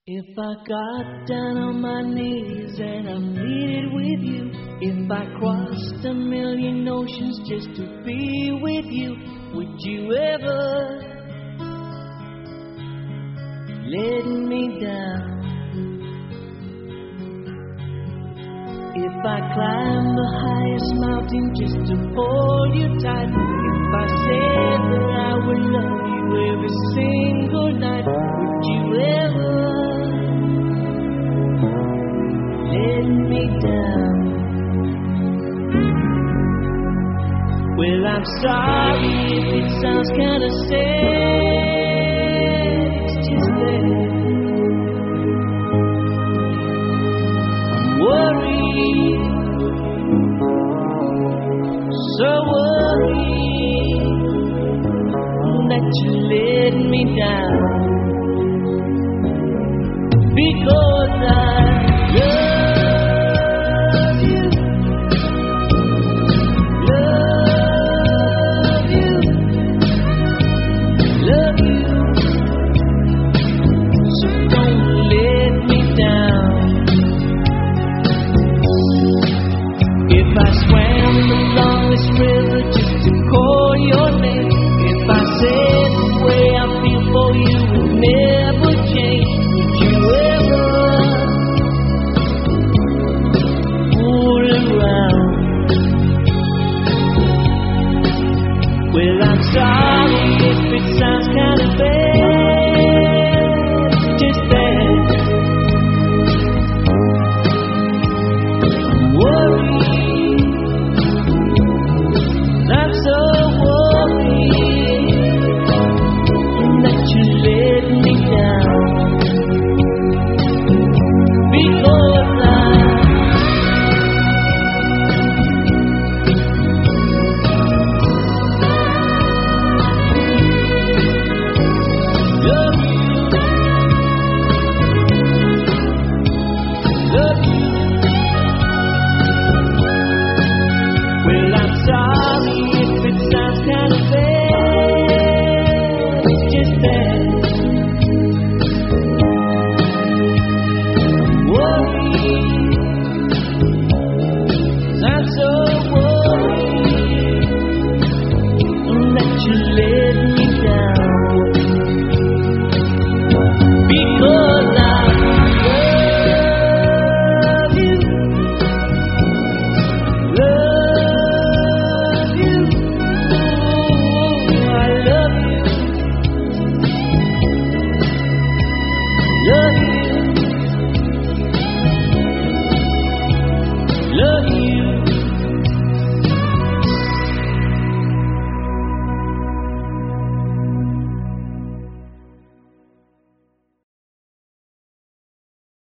If I got down on my knees and I pleaded with you, if I crossed a million oceans just to be with you, would you ever let me down? If I climbed the highest mountain just to hold you tight, if I said that I would love you every single night, would you ever let me down? Well, I'm sorry if it sounds kinda sad.